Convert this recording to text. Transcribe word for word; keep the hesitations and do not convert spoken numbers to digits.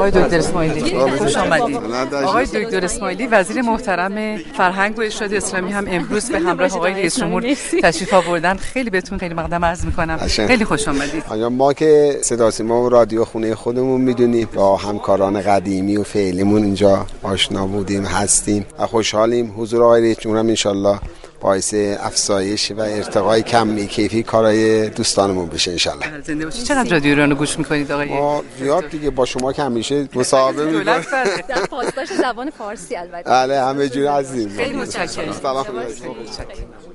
آقای دکتر اسماعیلی خوش آمدید. آقای دکتر اسماعیلی وزیر محترم فرهنگ و ارشاد اسلامی هم امروز به همراه آقای رئیس جمهور تشریف آوردن. خیلی بهتون خیلی مقدم عرض می‌کنم. خیلی خوش آمدید. ما که صدا سیما و رادیو خونه خودمون میدونیم، با همکاران قدیمی و فعلیمون اینجا آشنا بودیم، هستیم و خوشحالیم. حضور آقای رئیس جمهور هم انشالله باعث افزایش و ارتقای کمی کیفی کارهای دوستانمون بشه انشالله. زنده باشید. چقدر رادیو ایران رو گوش میکنید آقای؟ ما زیاد دیگه، با شما که همیشه مصاحبه می‌کنیم در پاسداشت زبان فارسی البته. بله همه جوره عزیزیم. خیلی متشکرم. سلام.